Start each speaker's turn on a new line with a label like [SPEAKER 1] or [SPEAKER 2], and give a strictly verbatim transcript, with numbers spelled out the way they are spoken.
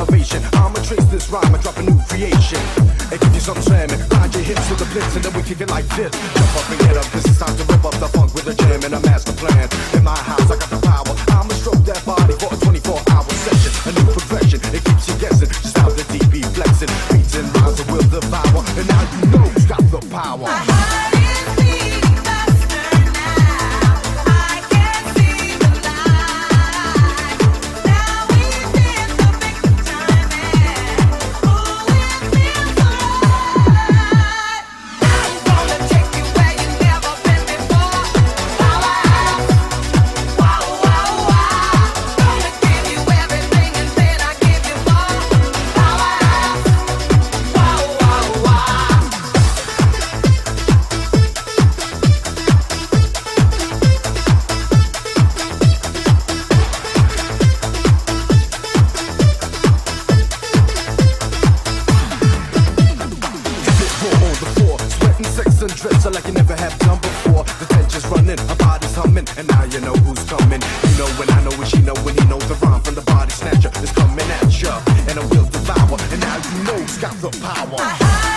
[SPEAKER 1] innovation. I'ma trace this rhyme and drop a new creation. And give you some slamming, grind your hips to the blitz, and then we kick it like this. Jump up and get up, this is time to rip up the funk with a jam and a master plan. In my house, I got the power. I'ma stroke that body for a twenty-four hour session. A new progression, it keeps you guessing just how the D B flexing. Beats and rhymes will devour, and now you know who's got the power. Drifts like you never have done before. The tension's running, our body's humming, and now you know who's coming. You know when I know when she know when he knows the rhyme from the body snatcher is coming at ya, and I will devour. And now you know who's got the power.